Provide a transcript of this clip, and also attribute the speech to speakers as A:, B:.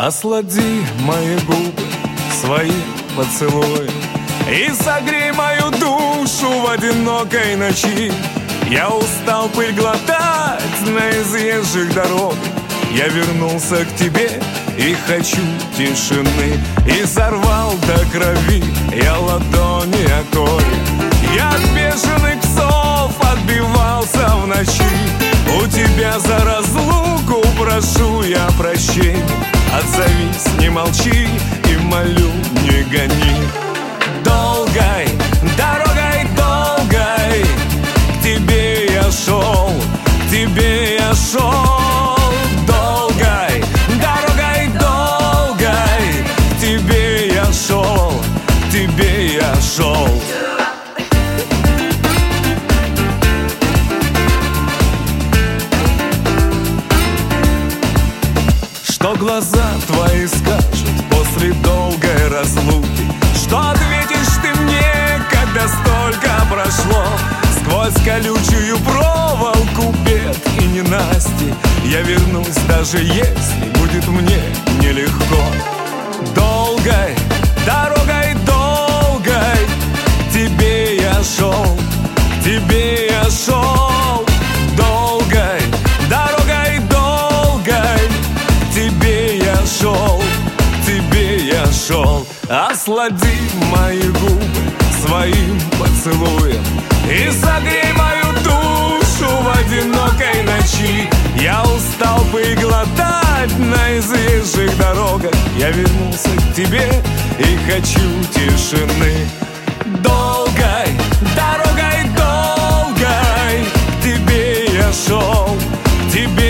A: Ослади мои губы своим поцелуем и согрей мою душу в одинокой ночи. Я устал пыль глотать на изъезжих дорогах. Я вернулся к тебе и хочу тишины. И сорвал до крови я ладони о корень. Я от бешеных псов отбивался в ночи. У тебя за разлуку прошу я прощения. Отзовись, не молчи и молю, не гони. Долгой дорогой, долгой к тебе я шел, к тебе я шел. Долгой дорогой, долгой к тебе я шел, к тебе я шел. Что глаза твои скажут после долгой разлуки? Что ответишь ты мне, когда столько прошло? Сквозь колючую проволоку бед и ненасти я вернусь, даже если будет мне нелегко. Долгой дорогой, долгой к тебе я шел, к тебе я шел. Долгой дорогой, долгой к тебе я шел, к тебе я шел. Ослади мои губы своим поцелуем и согрей мою душу в одинокой ночи. Я устал глотать на изъезжих дорогах. Я вернулся к тебе и хочу тишины. Долгой дорогой, долгой к тебе я шел, к тебе